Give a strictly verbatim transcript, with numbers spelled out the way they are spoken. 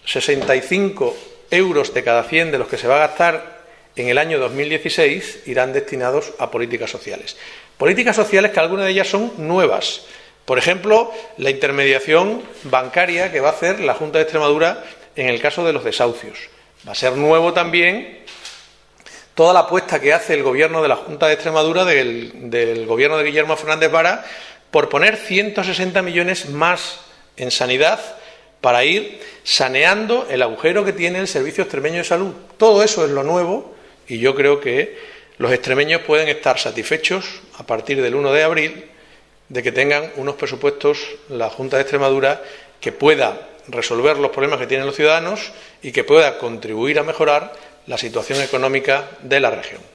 sesenta y cinco euros de cada cien de los que se va a gastar en el año dos mil dieciséis irán destinados a políticas sociales. Políticas sociales que algunas de ellas son nuevas. Por ejemplo, la intermediación bancaria que va a hacer la Junta de Extremadura en el caso de los desahucios. Va a ser nuevo también toda la apuesta que hace el Gobierno de la Junta de Extremadura, del, del Gobierno de Guillermo Fernández Vara, por poner ciento sesenta millones más en sanidad para ir saneando el agujero que tiene el Servicio Extremeño de Salud. Todo eso es lo nuevo y yo creo que los extremeños pueden estar satisfechos a partir del uno de abril de que tengan unos presupuestos, la Junta de Extremadura, que pueda resolver los problemas que tienen los ciudadanos y que pueda contribuir a mejorar la situación económica de la región.